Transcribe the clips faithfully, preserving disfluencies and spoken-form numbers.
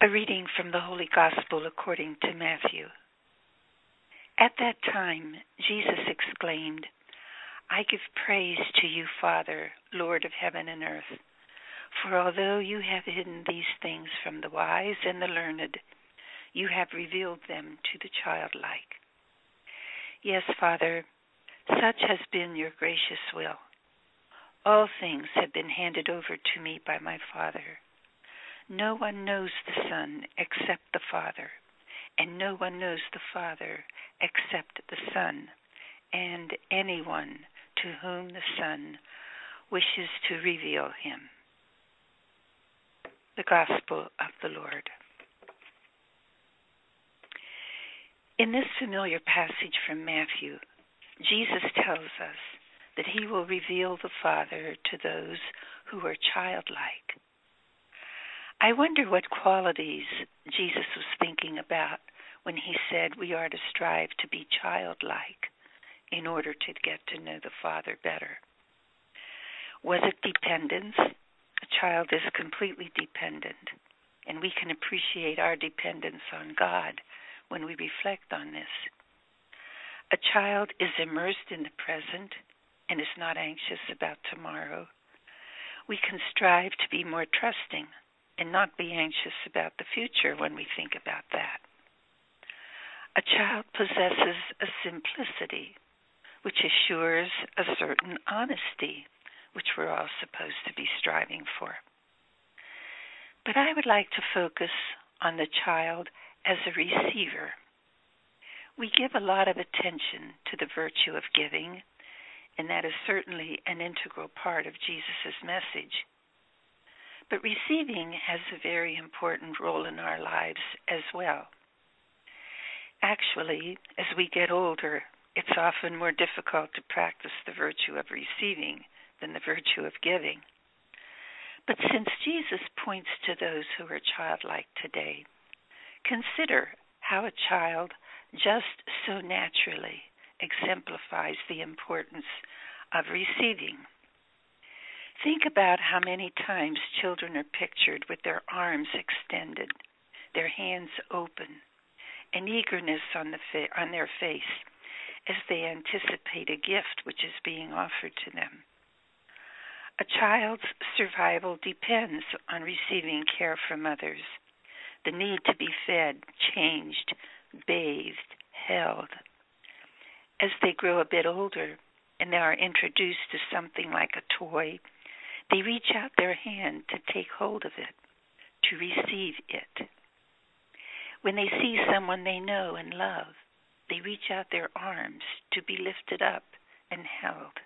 A reading from the Holy Gospel according to Matthew. At that time, Jesus exclaimed, "I give praise to you, Father, Lord of heaven and earth, for although you have hidden these things from the wise and the learned, you have revealed them to the childlike. Yes, Father, such has been your gracious will. All things have been handed over to me by my Father. No one knows the Son except the Father, and no one knows the Father except the Son, and anyone to whom the Son wishes to reveal him." The Gospel of the Lord. In this familiar passage from Matthew, Jesus tells us that he will reveal the Father to those who are childlike. I wonder what qualities Jesus was thinking about when he said we are to strive to be childlike in order to get to know the Father better. Was it dependence? A child is completely dependent, and we can appreciate our dependence on God when we reflect on this. A child is immersed in the present and is not anxious about tomorrow. We can strive to be more trusting and not be anxious about the future when we think about that. A child possesses a simplicity which assures a certain honesty, which we're all supposed to be striving for. But I would like to focus on the child as a receiver. We give a lot of attention to the virtue of giving, and that is certainly an integral part of Jesus' message. But receiving has a very important role in our lives as well. Actually, as we get older, it's often more difficult to practice the virtue of receiving than the virtue of giving. But since Jesus points to those who are childlike today, consider how a child just so naturally exemplifies the importance of receiving. Think about how many times children are pictured with their arms extended, their hands open, and eagerness on, the fa- on their face as they anticipate a gift which is being offered to them. A child's survival depends on receiving care from others, the need to be fed, changed, bathed, held. As they grow a bit older and they are introduced to something like a toy, they reach out their hand to take hold of it, to receive it. When they see someone they know and love, they reach out their arms to be lifted up and held.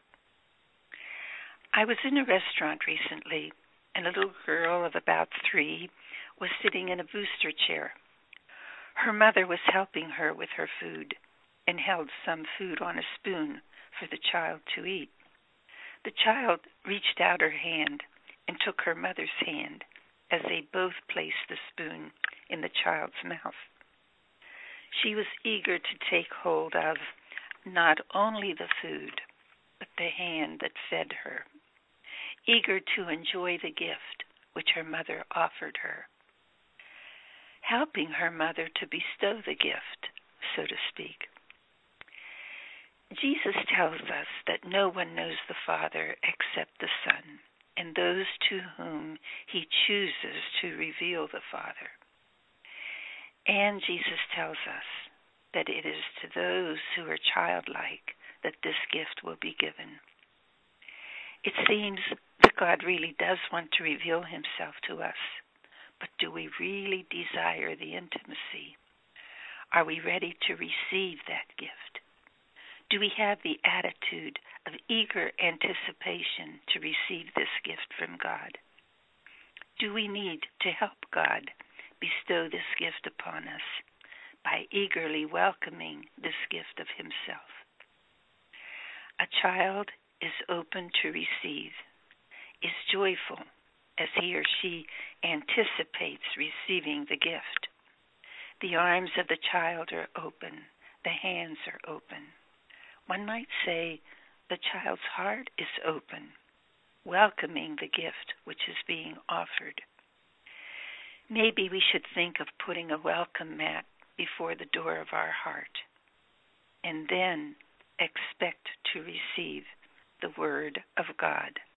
I was in a restaurant recently, and a little girl of about three was sitting in a booster chair. Her mother was helping her with her food and held some food on a spoon for the child to eat. The child reached out her hand and took her mother's hand as they both placed the spoon in the child's mouth. She was eager to take hold of not only the food, but the hand that fed her, eager to enjoy the gift which her mother offered her, helping her mother to bestow the gift, so to speak. Jesus tells us that no one knows the Father except the Son, and those to whom he chooses to reveal the Father. And Jesus tells us that it is to those who are childlike that this gift will be given. It seems that God really does want to reveal himself to us, but do we really desire the intimacy? Are we ready to receive that gift? Do we have the attitude of eager anticipation to receive this gift from God? Do we need to help God bestow this gift upon us by eagerly welcoming this gift of himself? A child is open to receive, is joyful as he or she anticipates receiving the gift. The arms of the child are open, the hands are open. One might say the child's heart is open, welcoming the gift which is being offered. Maybe we should think of putting a welcome mat before the door of our heart, and then expect to receive the Word of God.